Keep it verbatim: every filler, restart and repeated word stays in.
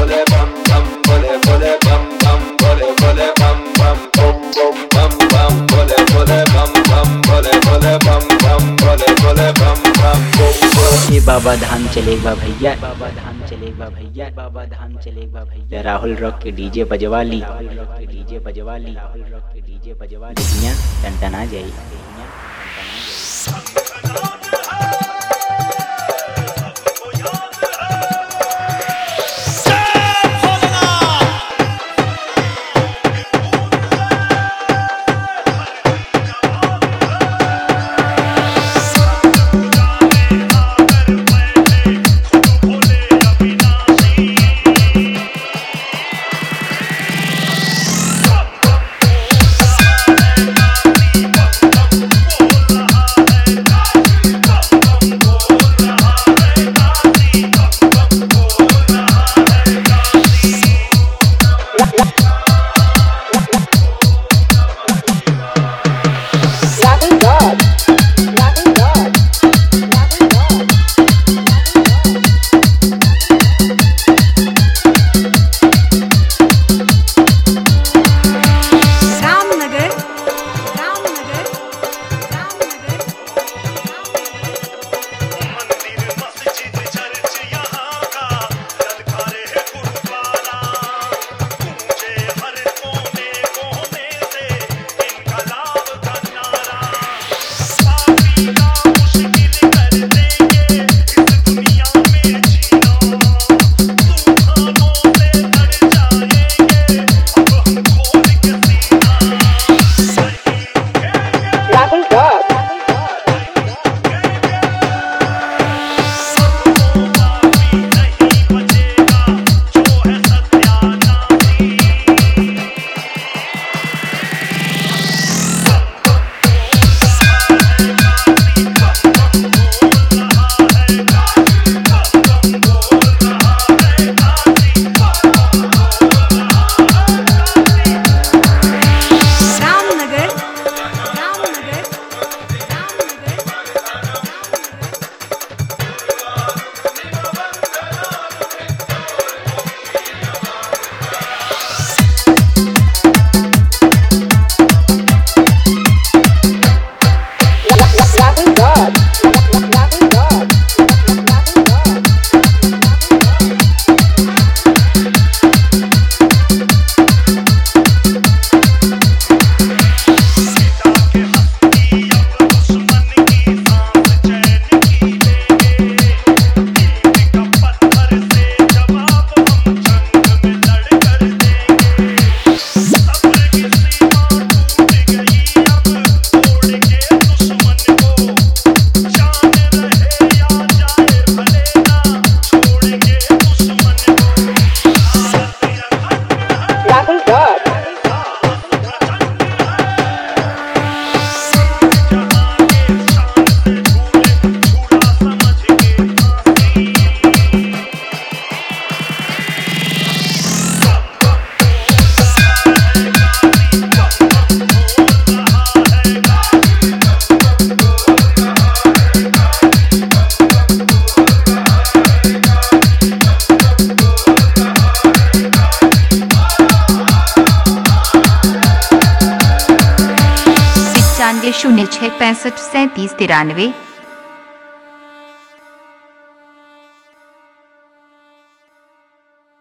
बोले बम बम बोले बोले बम बम बोले बोले बम बम बम बम बम बोले बोले बम बम बोले बोले बम बम बोले बोले बम बम। ये बाबा धाम चलेगा भैया, बाबा धाम चलेगा भैया, बाबा धाम चलेगा भैया। राहुल रॉक के डीजे बजवा ली, राहुल रॉक के डीजे बजवा ली, राहुल रॉक के डीजे बजवा ली। टनटना जाई, टनटना जाई। शून्य छः पैंसठ सैंतीस तिरानवे।